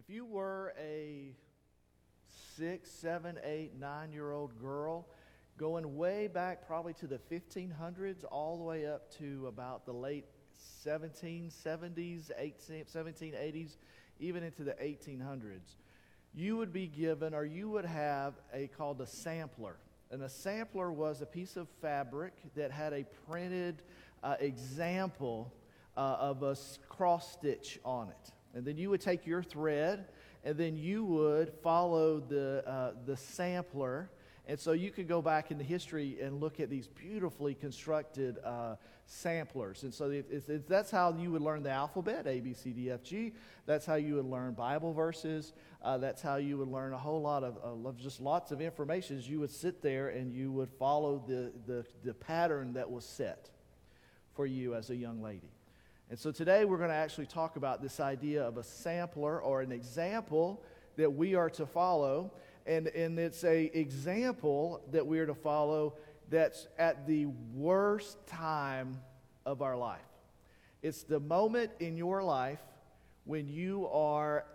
If you were a 6, 7, 8, 9-year-old girl going way back probably to the 1500s all the way up to about the late 1770s, 1780s, even into the 1800s, you would be given, or you would have called a sampler. And a sampler was a piece of fabric that had a printed example of a cross stitch on it. And then you would take your thread, and then you would follow the sampler. And so you could go back into history and look at these beautifully constructed samplers. And so that's how you would learn the alphabet, A, B, C, D, F, G. That's how you would learn Bible verses. That's how you would learn a whole lot of just lots of information. You would sit there and you would follow the pattern that was set for you as a young lady. And so today we're going to actually talk about this idea of a sampler or an example that we are to follow. And it's an example that we are to follow that's at the worst time of our life. It's the moment in your life when you are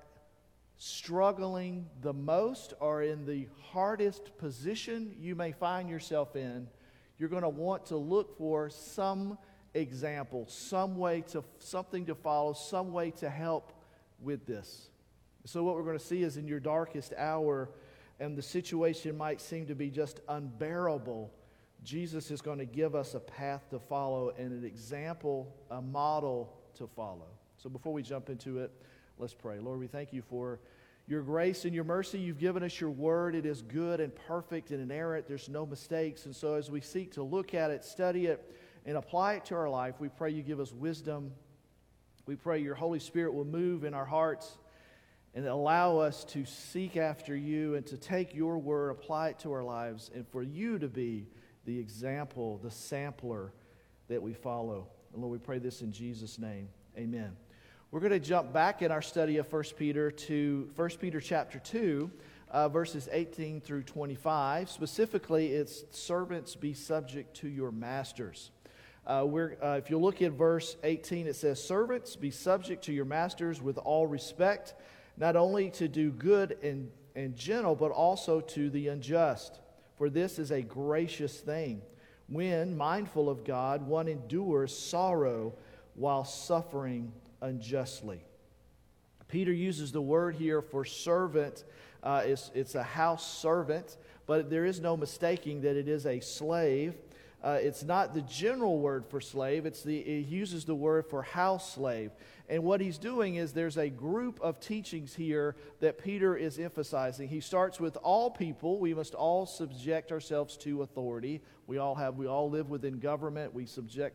struggling the most or in the hardest position you may find yourself in. You're going to want to look for some example, something to follow, some way to help with this. So what we're going to see is in your darkest hour, and the situation might seem to be just unbearable, Jesus is going to give us a path to follow and an example, a model to follow. So before we jump into it, let's pray. Lord, we thank you for your grace and your mercy. You've given us your word. It is good and perfect and inerrant. There's no mistakes. And so as we seek to look at it, study it, and apply it to our life, we pray you give us wisdom. We pray your Holy Spirit will move in our hearts and allow us to seek after you and to take your word, apply it to our lives, and for you to be the example, the sampler that we follow. And Lord, we pray this in Jesus' name. Amen. We're going to jump back in our study of 1 Peter to 1 Peter chapter 2, verses 18 through 25. Specifically, it's servants be subject to your masters. If you look at verse 18, it says, "Servants, be subject to your masters with all respect, not only to do good and gentle, but also to the unjust. For this is a gracious thing, when, mindful of God, one endures sorrow while suffering unjustly." Peter uses the word here for servant. It's a house servant, but there is no mistaking that it is a slave. It's not the general word for slave. It uses the word for house slave. And what he's doing is there's a group of teachings here that Peter is emphasizing. He starts with all people. We must all subject ourselves to authority. We all live within government. We submit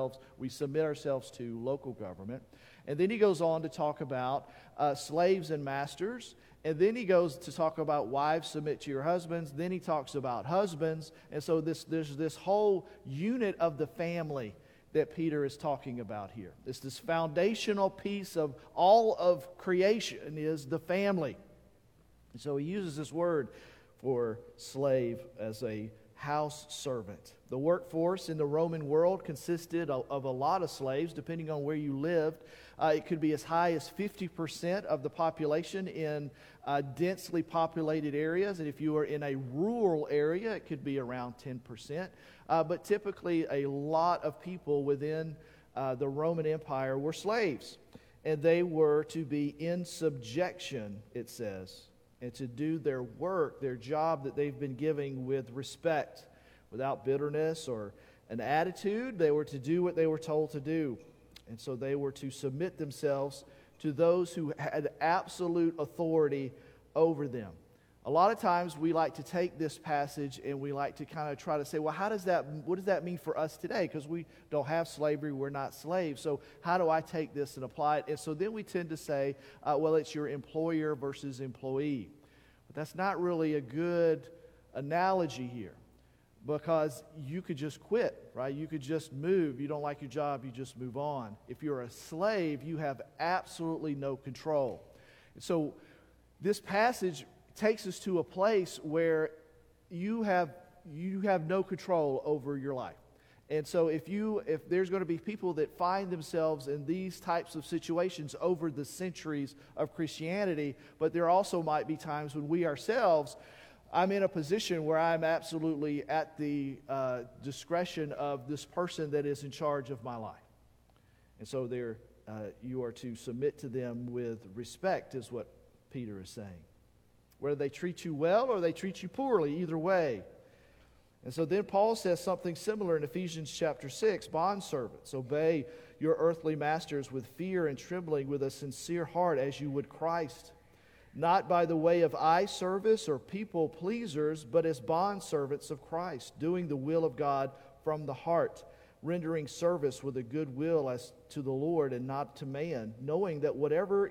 ourselves to local government. And then he goes on to talk about slaves and masters. And then he goes to talk about wives, submit to your husbands. Then he talks about husbands. And so there's this whole unit of the family that Peter is talking about here. It's this foundational piece of all of creation is the family. And so he uses this word for slave as a house servant. The workforce in the Roman world consisted of a lot of slaves, depending on where you lived. It could be as high as 50% of the population in densely populated areas. And if you were in a rural area, it could be around 10%. But typically, a lot of people within the Roman Empire were slaves. And they were to be in subjection, it says, and to do their work, their job that they've been giving with respect, without bitterness or an attitude. They were to do what they were told to do. And so they were to submit themselves to those who had absolute authority over them. A lot of times we like to take this passage and we like to kind of try to say, well, what does that mean for us today? Because we don't have slavery, we're not slaves. So how do I take this and apply it? And so then we tend to say, well, it's your employer versus employee. But that's not really a good analogy here, because you could just quit, right? You could just move. You don't like your job, you just move on. If you're a slave, you have absolutely no control. And so this passage takes us to a place where you have no control over your life. And so if there's going to be people that find themselves in these types of situations over the centuries of Christianity, but there also might be times when we ourselves, I'm in a position where I'm absolutely at the discretion of this person that is in charge of my life. And so you are to submit to them with respect, is what Peter is saying. Whether they treat you well or they treat you poorly, either way. And so then Paul says something similar in Ephesians chapter 6, bondservants, obey your earthly masters with fear and trembling, with a sincere heart as you would Christ, not by the way of eye service or people pleasers, but as bondservants of Christ, doing the will of God from the heart, rendering service with a good will as to the Lord and not to man, knowing that whatever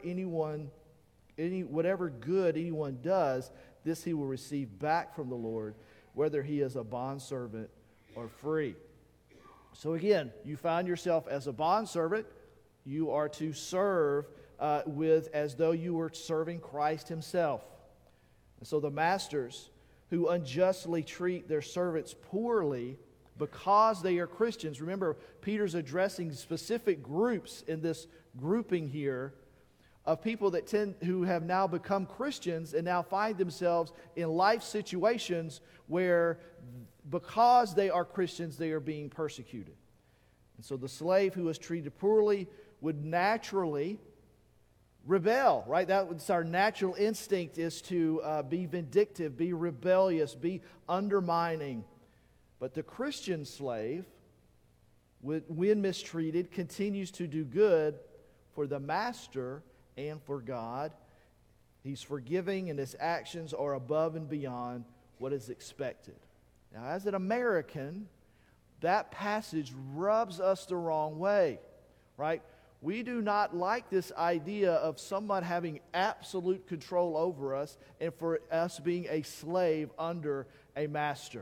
good anyone does, this he will receive back from the Lord, whether he is a bondservant or free. So again, you find yourself as a bondservant, you are to serve as though you were serving Christ himself. And so the masters who unjustly treat their servants poorly because they are Christians, remember Peter's addressing specific groups in this grouping here of people who have now become Christians and now find themselves in life situations where because they are Christians, they are being persecuted. And so the slave who is treated poorly would naturally rebel, right? That's our natural instinct, is to be vindictive, be rebellious, be undermining. But the Christian slave, when mistreated, continues to do good for the master and for God. He's forgiving, and his actions are above and beyond what is expected. Now, as an American, that passage rubs us the wrong way, right? We do not like this idea of someone having absolute control over us and for us being a slave under a master.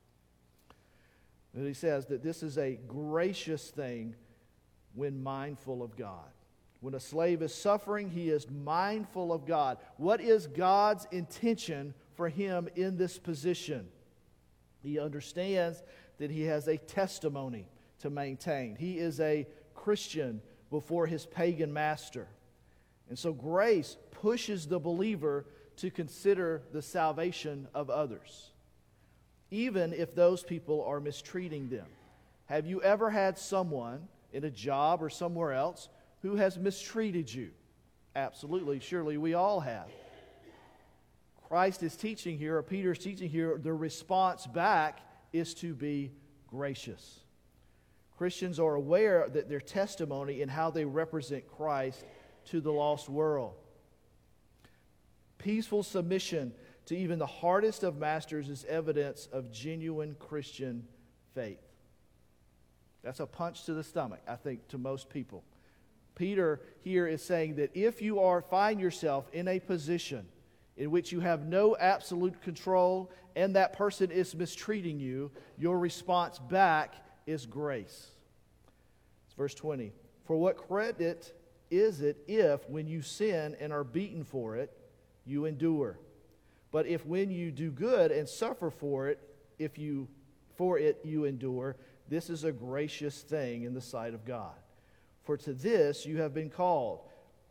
And he says that this is a gracious thing when mindful of God. When a slave is suffering, he is mindful of God. What is God's intention for him in this position? He understands that he has a testimony to maintain. He is a Christian before his pagan master. And so grace pushes the believer to consider the salvation of others, even if those people are mistreating them. Have you ever had someone in a job or somewhere else who has mistreated you? Absolutely, surely we all have. Christ is teaching here, or Peter is teaching here, the response back is to be gracious. Christians are aware that their testimony and how they represent Christ to the lost world. Peaceful submission to even the hardest of masters is evidence of genuine Christian faith. That's a punch to the stomach, I think, to most people. Peter here is saying that if you find yourself in a position in which you have no absolute control and that person is mistreating you, your response back is grace. It's verse 20. For what credit is it if, when you sin and are beaten for it, you endure? But if when you do good and suffer for it, you endure, this is a gracious thing in the sight of God. For to this you have been called.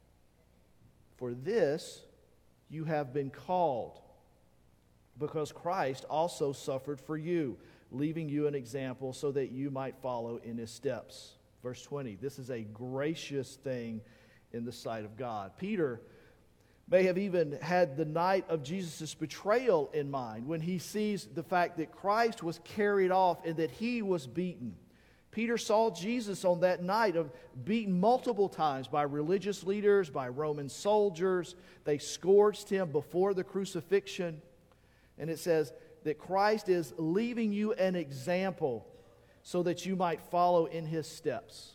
For this you have been called, because Christ also suffered for you, leaving you an example so that you might follow in his steps. Verse 20, this is a gracious thing in the sight of God. Peter may have even had the night of Jesus' betrayal in mind when he sees the fact that Christ was carried off and that he was beaten. Peter saw Jesus on that night beaten multiple times by religious leaders, by Roman soldiers. They scourged him before the crucifixion. And it says that Christ is leaving you an example so that you might follow in his steps.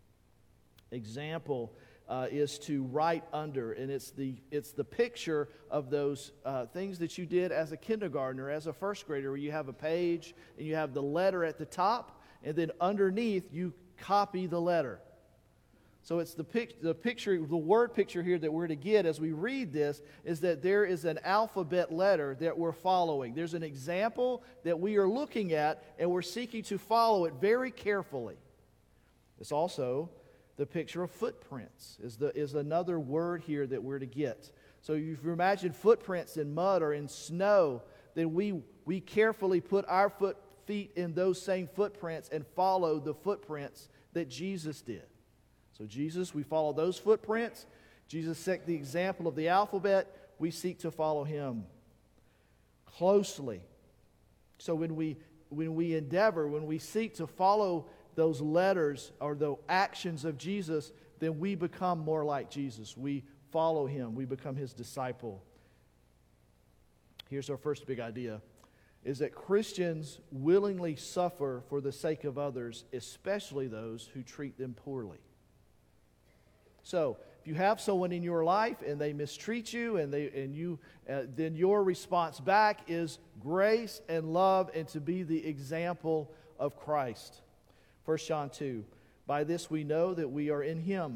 Example is to write under, and it's the picture of those things that you did as a kindergartner, as a first grader, where you have a page and you have the letter at the top, and then underneath you copy the letter. So it's the picture, the word picture here that we're to get as we read this is that there is an alphabet letter that we're following. There's an example that we are looking at, and we're seeking to follow it very carefully. It's also the picture of footprints is another word here that we're to get. So if you imagine footprints in mud or in snow, then we carefully put our feet in those same footprints and follow the footprints that Jesus did. So Jesus, we follow those footprints. Jesus set the example of the alphabet. We seek to follow him closely. So when we seek to follow those letters or the actions of Jesus, then we become more like Jesus. We follow him. We become his disciple. Here's our first big idea, is that Christians willingly suffer for the sake of others, especially those who treat them poorly. So, if you have someone in your life and they mistreat you, then your response back is grace and love and to be the example of Christ. 1 John 2, by this we know that we are in him.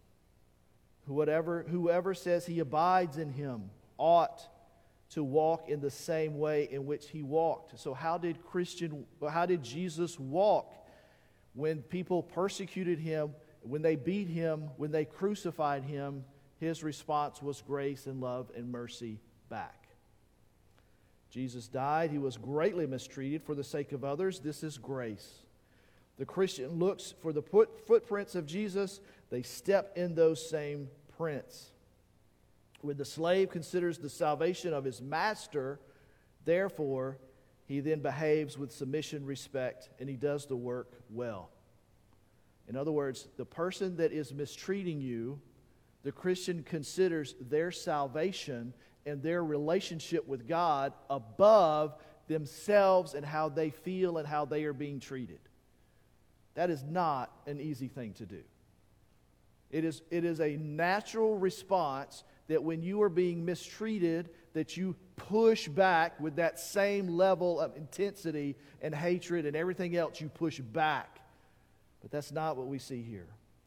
Whoever says he abides in him ought to walk in the same way in which he walked. So how did Jesus walk when people persecuted him? When they beat him, when they crucified him, his response was grace and love and mercy back. Jesus died. He was greatly mistreated for the sake of others. This is grace. The Christian looks for the footprints of Jesus. They step in those same prints. When the slave considers the salvation of his master, therefore, he then behaves with submission, respect, and he does the work well. In other words, the person that is mistreating you, the Christian considers their salvation and their relationship with God above themselves and how they feel and how they are being treated. That is not an easy thing to do. It is a natural response that when you are being mistreated, that you push back with that same level of intensity and hatred and everything else, you push back. But that's not what we see here.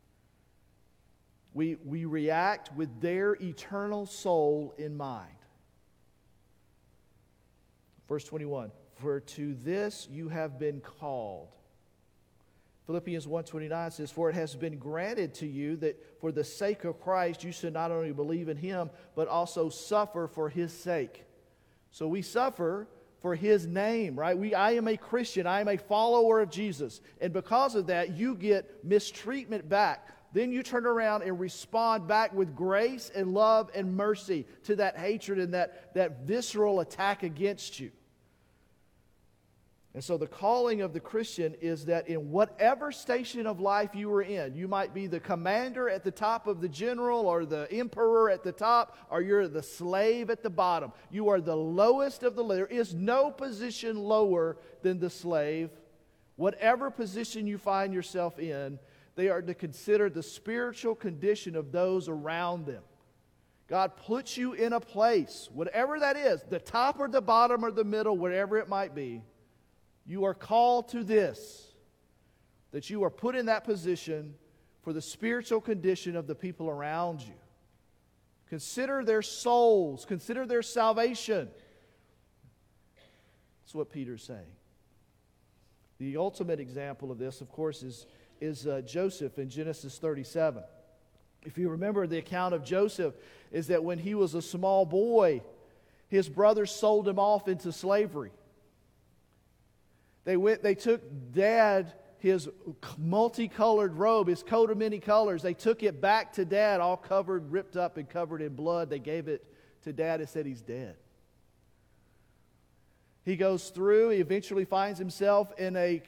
We react with their eternal soul in mind. Verse 21, for to this you have been called. Philippians 1:29 says, for it has been granted to you that for the sake of Christ you should not only believe in him, but also suffer for his sake. So we suffer for his name, right? I am a Christian. I am a follower of Jesus. And because of that, you get mistreatment back. Then you turn around and respond back with grace and love and mercy to that hatred and that visceral attack against you. And so the calling of the Christian is that in whatever station of life you are in, you might be the commander at the top of the general or the emperor at the top, or you're the slave at the bottom. You are the lowest of the low. There is no position lower than the slave. Whatever position you find yourself in, they are to consider the spiritual condition of those around them. God puts you in a place, whatever that is, the top or the bottom or the middle, whatever it might be. You are called to this, that you are put in that position for the spiritual condition of the people around you. Consider their souls. Consider their salvation. That's what Peter's saying. The ultimate example of this, of course, is Joseph in Genesis 37. If you remember, the account of Joseph is that when he was a small boy, his brothers sold him off into slavery. They took Dad, his multicolored robe, his coat of many colors. They took it back to Dad, all covered, ripped up and covered in blood. They gave it to Dad and said he's dead. He goes through. He eventually finds himself in a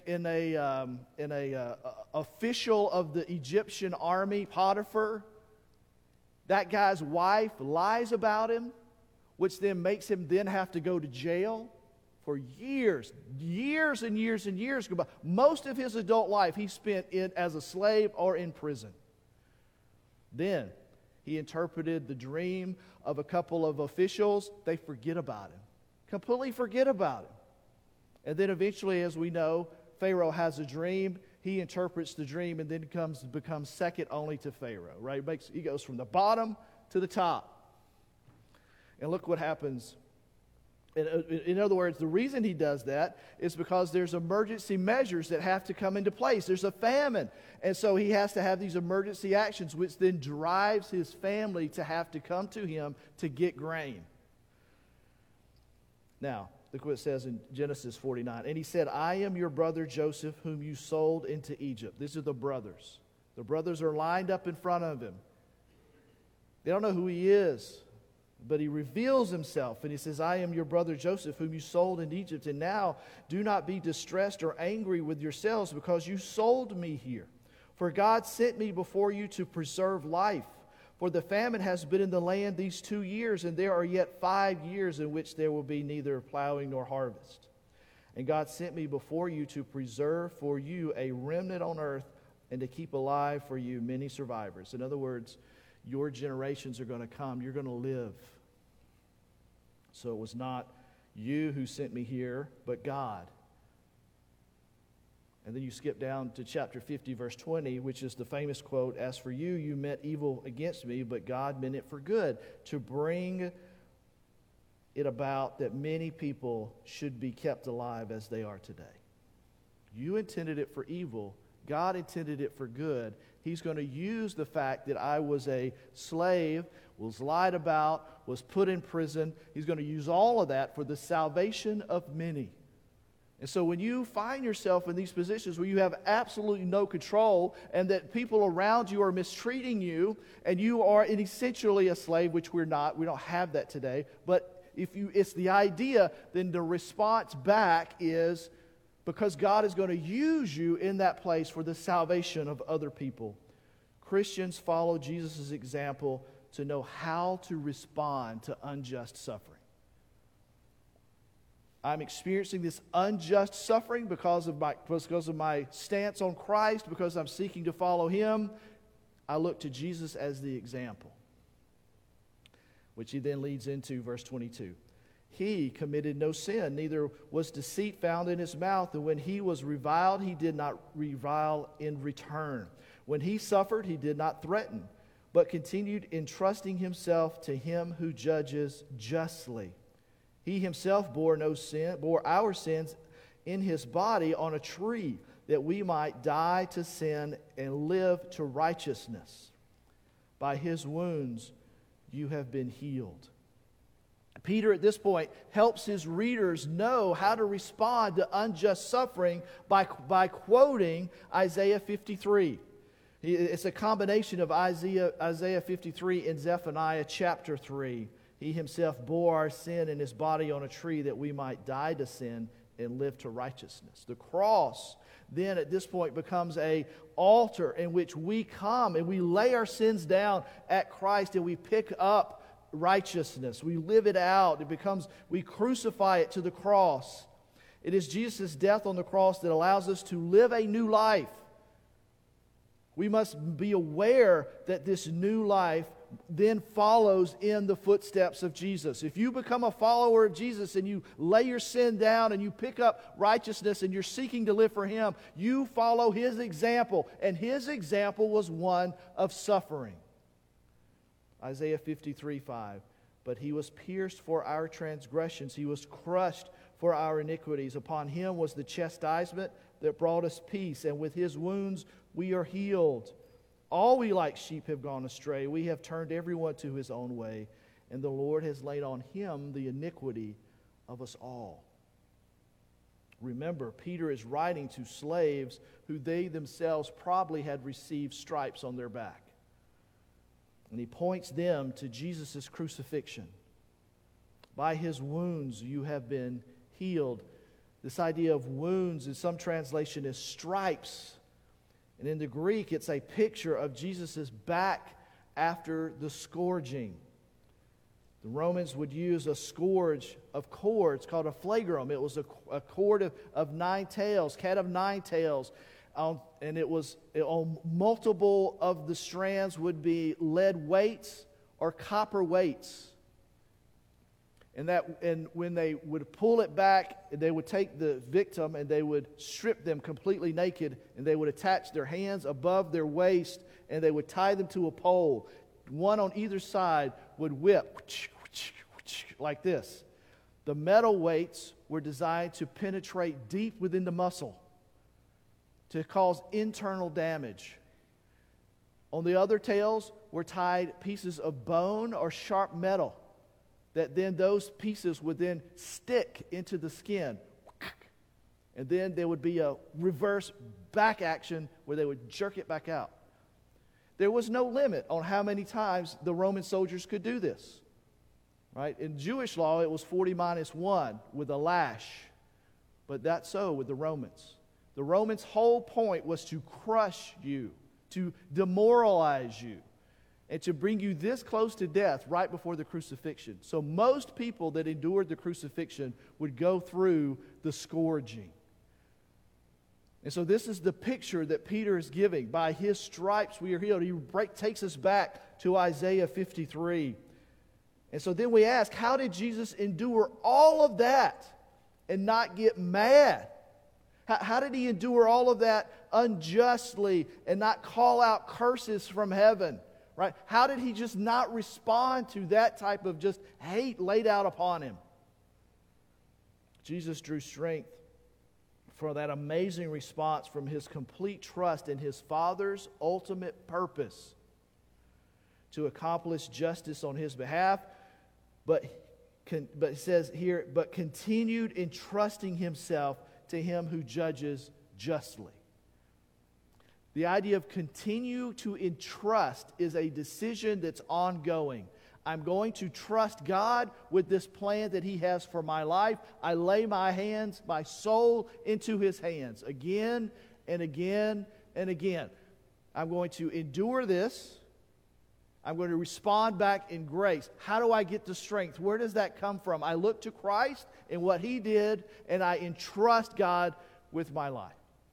official of the Egyptian army, Potiphar. That guy's wife lies about him, which then makes him then have to go to jail. For years and years. Most of his adult life he spent as a slave or in prison. Then he interpreted the dream of a couple of officials. They forget about him. Completely forget about him. And then eventually, as we know, Pharaoh has a dream. he interprets the dream and then becomes second only to Pharaoh, right? He goes from the bottom to the top. And look what happens. In other words, the reason he does that is because there's emergency measures that have to come into place. There's a famine. And so he has to have these emergency actions, which then drives his family to have to come to him to get grain. Now, look what it says in Genesis 49. And he said, I am your brother Joseph, whom you sold into Egypt. These are the brothers. The brothers are lined up in front of him. They don't know who he is. But he reveals himself, and he says, I am your brother Joseph, whom you sold in Egypt. And now do not be distressed or angry with yourselves, because you sold me here. For God sent me before you to preserve life. For the famine has been in the land these 2 years, and there are yet 5 years in which there will be neither plowing nor harvest. And God sent me before you to preserve for you a remnant on earth, and to keep alive for you many survivors. In other words, your generations are going to come. You're going to live. So it was not you who sent me here, but God. And then you skip down to chapter 50, verse 20, which is the famous quote, As for you, you meant evil against me, but God meant it for good, to bring it about that many people should be kept alive as they are today. You intended it for evil. God intended it for good. He's going to use the fact that I was a slave, was lied about, was put in prison. He's going to use all of that for the salvation of many. And so when you find yourself in these positions where you have absolutely no control and that people around you are mistreating you and you are essentially a slave, which we're not, we don't have that today, but it's the idea, then the response back is, because God is going to use you in that place for the salvation of other people. Christians follow Jesus' example to know how to respond to unjust suffering. I'm experiencing this unjust suffering because of my stance on Christ, because I'm seeking to follow Him. I look to Jesus as the example, which he then leads into verse 22. He committed no sin, neither was deceit found in his mouth. And when he was reviled, he did not revile in return. When he suffered, he did not threaten, but continued entrusting himself to him who judges justly. He himself bore our sins in his body on a tree, that we might die to sin and live to righteousness. By his wounds you have been healed. Peter, at this point, helps his readers know how to respond to unjust suffering by quoting Isaiah 53. It's a combination of Isaiah 53 and Zephaniah chapter 3. He himself bore our sin in his body on a tree that we might die to sin and live to righteousness. The cross then at this point becomes an altar in which we come and we lay our sins down at Christ and we pick up righteousness. We live it out. We crucify it to the cross. It is Jesus' death on the cross that allows us to live a new life. We must be aware that this new life then follows in the footsteps of Jesus. If you become a follower of Jesus and you lay your sin down and you pick up righteousness and you're seeking to live for Him, you follow His example. And His example was one of suffering. Isaiah 53:5. But He was pierced for our transgressions. He was crushed for our iniquities. Upon Him was the chastisement that brought us peace. And with His wounds we are healed. All we like sheep have gone astray. We have turned everyone to his own way. And the Lord has laid on Him the iniquity of us all. Remember, Peter is writing to slaves who they themselves probably had received stripes on their back. And he points them to Jesus' crucifixion. By His wounds you have been healed. This idea of wounds in some translation is stripes. And in the Greek, it's a picture of Jesus' back after the scourging. The Romans would use a scourge of cords called a flagrum. It was a cord of 9 tails, cat of 9 tails. And it was on multiple of the strands would be lead weights or copper weights. And when they would pull it back, they would take the victim and they would strip them completely naked, and they would attach their hands above their waist, and they would tie them to a pole. One on either side would whip like this. The metal weights were designed to penetrate deep within the muscle to cause internal damage. On the other tails were tied pieces of bone or sharp metal that then those pieces would then stick into the skin. And then there would be a reverse back action where they would jerk it back out. There was no limit on how many times the Roman soldiers could do this. Right? In Jewish law, it was 40 minus 1 with a lash. But that's so with the Romans. The Romans' whole point was to crush you, to demoralize you, and to bring you this close to death right before the crucifixion. So most people that endured the crucifixion would go through the scourging. And so this is the picture that Peter is giving. By his stripes we are healed. He takes us back to Isaiah 53. And so then we ask, how did Jesus endure all of that and not get mad? How did he endure all of that unjustly and not call out curses from heaven? Right? How did he just not respond to that type of just hate laid out upon him? Jesus drew strength for that amazing response from his complete trust in his Father's ultimate purpose to accomplish justice on his behalf. But it says here, but continued entrusting himself to him who judges justly. The idea of continue to entrust is a decision that's ongoing. I'm going to trust God with this plan that he has for my life. I lay my hands, my soul into his hands again and again and again. I'm going to endure this. I'm going to respond back in grace. How do I get the strength? Where does that come from? I look to Christ and what he did, and I entrust God with my life.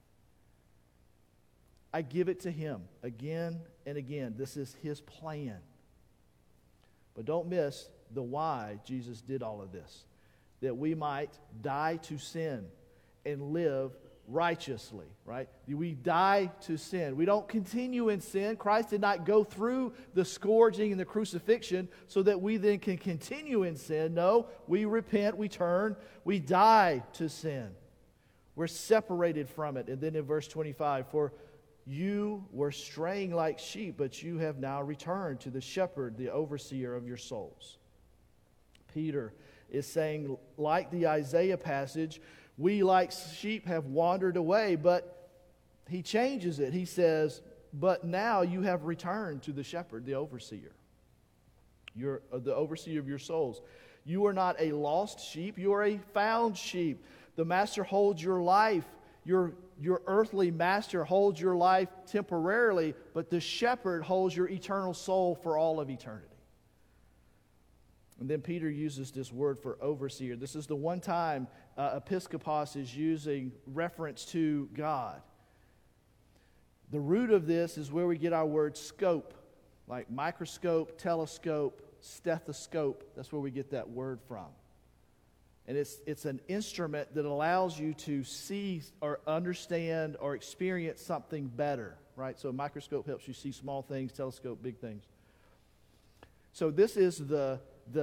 I give it to him again and again. This is his plan. But don't miss the why Jesus did all of this. That we might die to sin and live righteously, right? We die to sin. We don't continue in sin. Christ did not go through the scourging and the crucifixion so that we then can continue in sin. No, we repent, we turn, we die to sin. We're separated from it. And then in verse 25, for you were straying like sheep, but you have now returned to the shepherd, the overseer of your souls. Peter is saying, like the Isaiah passage, we like sheep have wandered away, but he changes it. He says, but now you have returned to the shepherd, the overseer. You're the overseer of your souls. You are not a lost sheep, you are a found sheep. The master holds your life. Your earthly master holds your life temporarily, but the shepherd holds your eternal soul for all of eternity. And then Peter uses this word for overseer. This is the one time episkopos is using reference to God. The root of this is where we get our word scope, like microscope, telescope, stethoscope. That's where we get that word from. And it's an instrument that allows you to see or understand or experience something better, right? So a microscope helps you see small things, telescope, big things. So this is the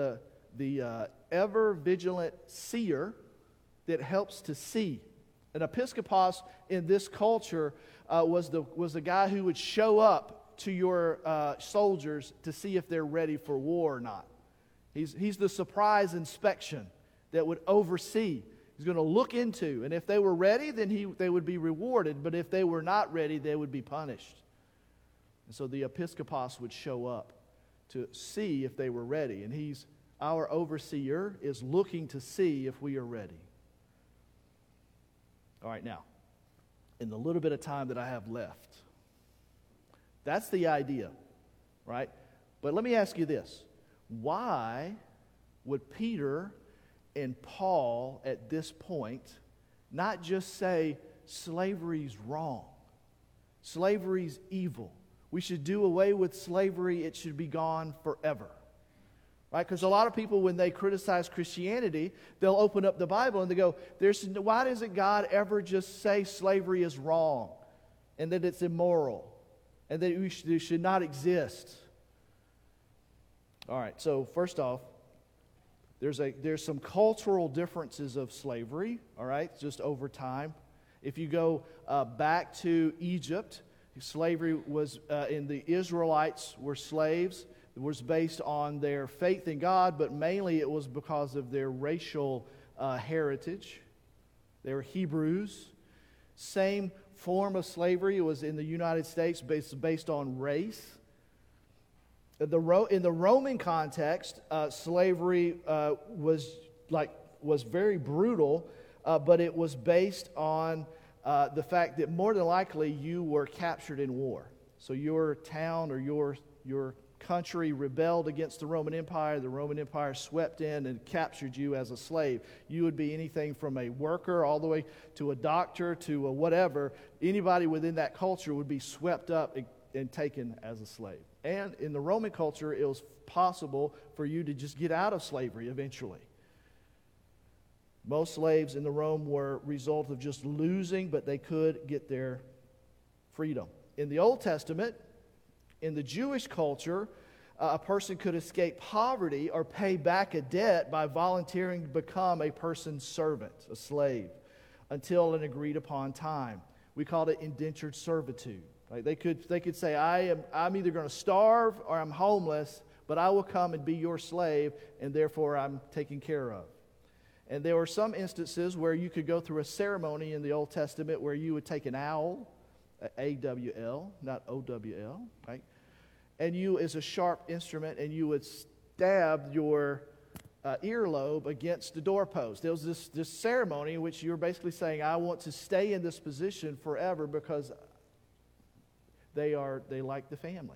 ever vigilant seer that helps to see. An episkopos in this culture was the guy who would show up to your soldiers to see if they're ready for war or not. He's the surprise inspection that would oversee. He's going to look into, and if they were ready, then they would be rewarded. But if they were not ready, they would be punished. And so the episkopos would show up to see if they were ready. And our overseer is looking to see if we are ready. All right, now, in the little bit of time that I have left, that's the idea, right? But let me ask you this. Why would Peter and Paul at this point not just say slavery's wrong, slavery's evil, we should do away with slavery, it should be gone forever? Right? Because a lot of people, when they criticize Christianity, they'll open up the Bible and they go, why doesn't God ever just say slavery is wrong and that it's immoral and that it should not exist? All right, so first off, there's some cultural differences of slavery, all right, just over time. If you go back to Egypt, slavery was, and the Israelites were slaves. It was based on their faith in God, but mainly it was because of their racial heritage. They were Hebrews. Same form of slavery. It was in the United States based on race. In the Roman context, slavery was very brutal, but it was based on the fact that more than likely you were captured in war. So your town or your country rebelled against the Roman Empire. The Roman Empire swept in and captured you as a slave. You would be anything from a worker all the way to a doctor to a whatever. Anybody within that culture would be swept up and taken as a slave. And in the Roman culture, it was possible for you to just get out of slavery eventually. Most slaves in the Rome were a result of just losing, but they could get their freedom. In the Old Testament, in the Jewish culture, a person could escape poverty or pay back a debt by volunteering to become a person's servant, a slave, until an agreed upon time. We called it indentured servitude. Right? They could say, I'm either going to starve or I'm homeless, but I will come and be your slave, and therefore I'm taken care of. And there were some instances where you could go through a ceremony in the Old Testament where you would take an owl, A-W-L, not O-W-L, right? And you, as a sharp instrument, and you would stab your earlobe against the doorpost. There was this ceremony in which you were basically saying, I want to stay in this position forever because they like the family.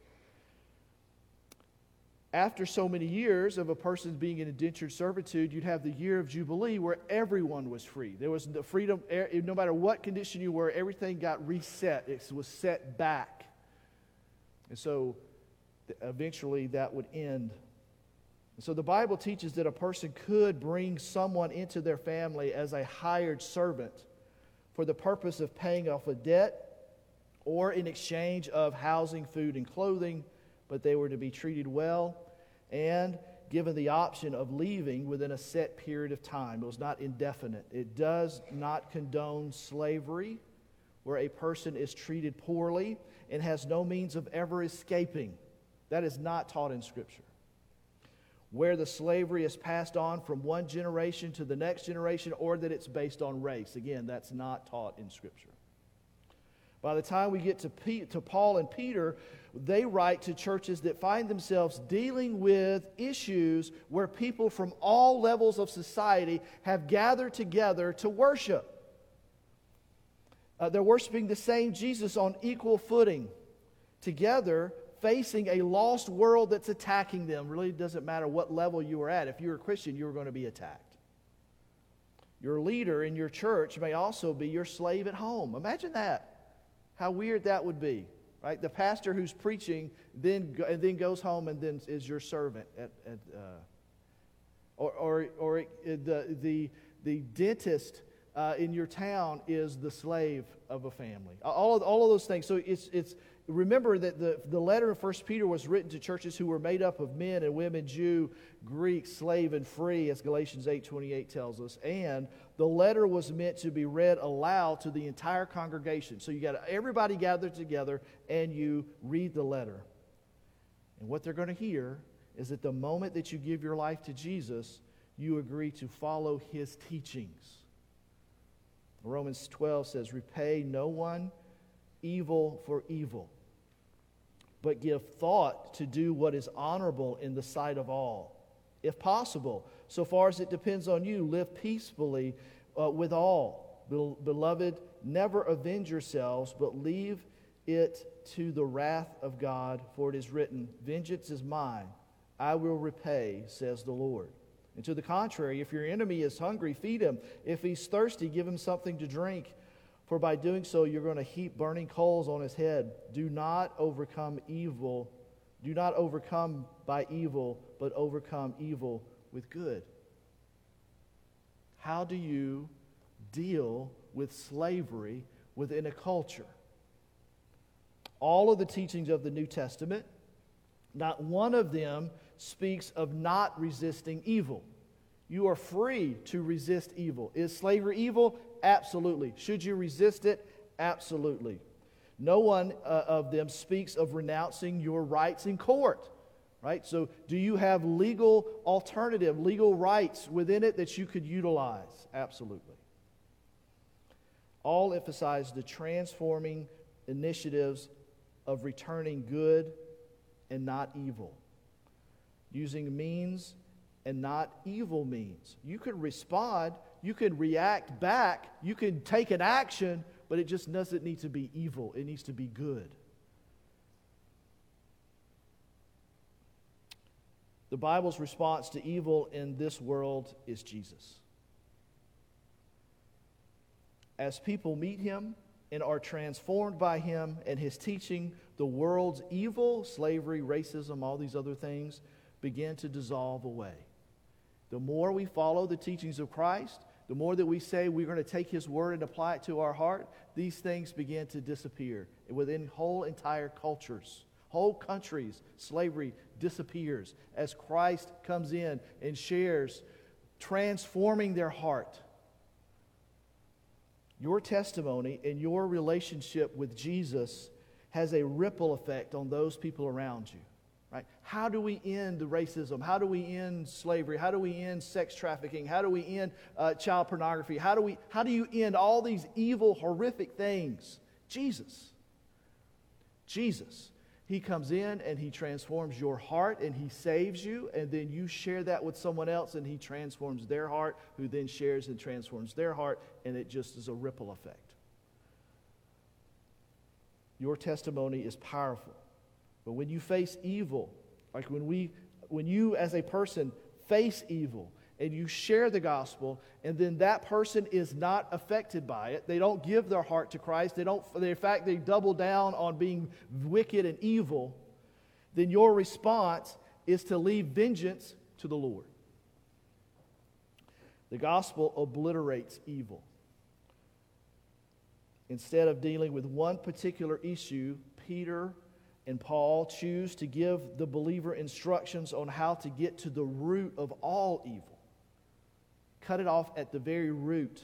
After so many years of a person being in indentured servitude, you'd have the year of Jubilee where everyone was free. There was the freedom, no matter what condition you were, everything got reset. It was set back. And so eventually that would end. And so the Bible teaches that a person could bring someone into their family as a hired servant for the purpose of paying off a debt or in exchange of housing, food, and clothing, but they were to be treated well and given the option of leaving within a set period of time. It was not indefinite. It does not condone slavery where a person is treated poorly and has no means of ever escaping. That is not taught in Scripture. Where the slavery is passed on from one generation to the next generation, or that it's based on race. Again, that's not taught in Scripture. By the time we get to Paul and Peter, they write to churches that find themselves dealing with issues where people from all levels of society have gathered together to worship. They're worshiping the same Jesus on equal footing, together facing a lost world that's attacking them. Really doesn't matter what level you were at. If you're a Christian, you're going to be attacked. Your leader in your church may also be your slave at home. Imagine that. How weird that would be, right? The pastor who's preaching then goes home and then is your servant the dentist in your town is the slave of a family. All of those things. So it's remember that the letter of 1 Peter was written to churches who were made up of men and women, Jew, Greek, slave, and free, as Galatians 8:28 tells us. And the letter was meant to be read aloud to the entire congregation. So you got everybody gathered together and you read the letter. And what they're going to hear is that the moment that you give your life to Jesus, you agree to follow His teachings. Romans 12 says, repay no one evil for evil, but give thought to do what is honorable in the sight of all. If possible, so far as it depends on you, live peacefully with all. Beloved, never avenge yourselves, but leave it to the wrath of God, for it is written, vengeance is mine, I will repay, says the Lord. And to the contrary, if your enemy is hungry, feed him. If he's thirsty, give him something to drink. For by doing so, you're going to heap burning coals on his head. Do not overcome evil Do not overcome by evil, but overcome evil with good. How do you deal with slavery within a culture? All of the teachings of the New Testament, not one of them speaks of not resisting evil. You are free to resist evil. Is slavery evil? Absolutely. Should you resist it? Absolutely. No one of them speaks of renouncing your rights in court. Right? So do you have legal alternative, legal rights within it that you could utilize? Absolutely. All emphasize the transforming initiatives of returning good and not evil. Using means and not evil means. You could respond, you could react back, you can take an action, but it just doesn't need to be evil. It needs to be good. The Bible's response to evil in this world is Jesus. As people meet Him and are transformed by Him and His teaching, the world's evil, slavery, racism, all these other things begin to dissolve away. The more we follow the teachings of Christ, the more that we say we're going to take His word and apply it to our heart, these things begin to disappear. Within whole entire cultures, whole countries, slavery disappears as Christ comes in and shares, transforming their heart. Your testimony and your relationship with Jesus has a ripple effect on those people around you. Right? How do we end racism? How do we end slavery? How do we end sex trafficking? How do we end child pornography? How do you end all these evil, horrific things? Jesus. Jesus. He comes in and He transforms your heart and He saves you, and then you share that with someone else and He transforms their heart, who then shares and transforms their heart, and it just is a ripple effect. Your testimony is powerful. But when you face evil, like when you as a person face evil and you share the gospel, and then that person is not affected by it, they don't give their heart to Christ, in fact, they double down on being wicked and evil, then your response is to leave vengeance to the Lord. The gospel obliterates evil. Instead of dealing with one particular issue, Peter and Paul choose to give the believer instructions on how to get to the root of all evil. Cut it off at the very root.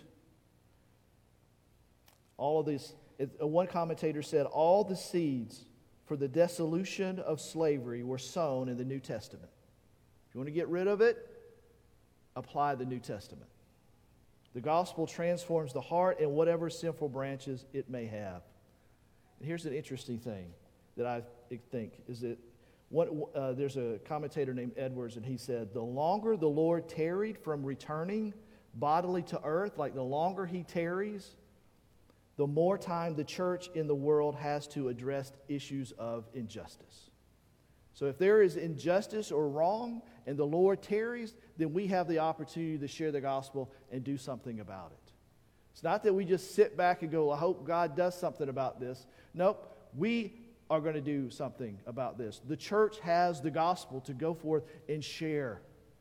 All of this, one commentator said, all the seeds for the dissolution of slavery were sown in the New Testament. If you want to get rid of it, apply the New Testament. The gospel transforms the heart and whatever sinful branches it may have. And here's an interesting thing that I think is that there's a commentator named Edwards, and he said, the longer the Lord tarried from returning bodily to earth, like the longer He tarries, the more time the church in the world has to address issues of injustice. So if there is injustice or wrong and the Lord tarries, then we have the opportunity to share the gospel and do something about it. It's not that we just sit back and go, I hope God does something about this. Nope, we are going to do something about this. The church has the gospel to go forth and share.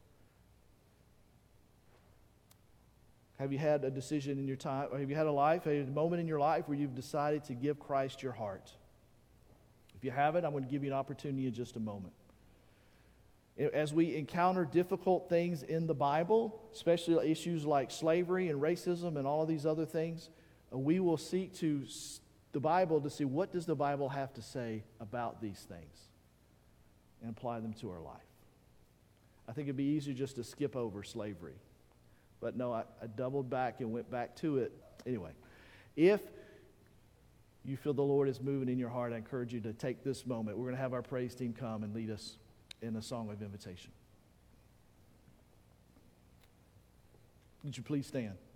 Have you had a decision in your time, or have you had a moment in your life where you've decided to give Christ your heart? If you haven't, I'm going to give you an opportunity in just a moment. As we encounter difficult things in the Bible, especially issues like slavery and racism and all of these other things, we will seek to the Bible to see what does the Bible have to say about these things and apply them to our life. I think it'd be easier just to skip over slavery. But no, I doubled back and went back to it. Anyway, if you feel the Lord is moving in your heart, I encourage you to take this moment. We're going to have our praise team come and lead us in a song of invitation. Would you please stand?